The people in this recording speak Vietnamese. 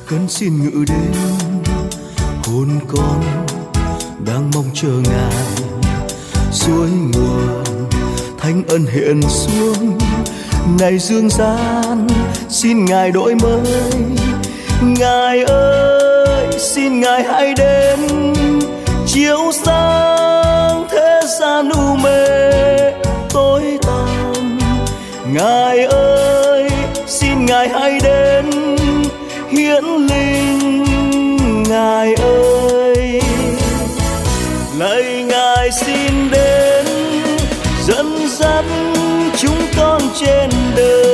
khấn xin ngự đến hồn con đang mong chờ ngài suối nguồn thánh ân hiện xuống này dương gian. Xin ngài đổi mới, ngài ơi xin ngài hãy đến chiếu sáng thế gian u mê tối tăm. Ngài ơi xin ngài hãy đến hiển linh. Ngài ơi lạy ngài xin đến dẫn dắt chúng con trên đời.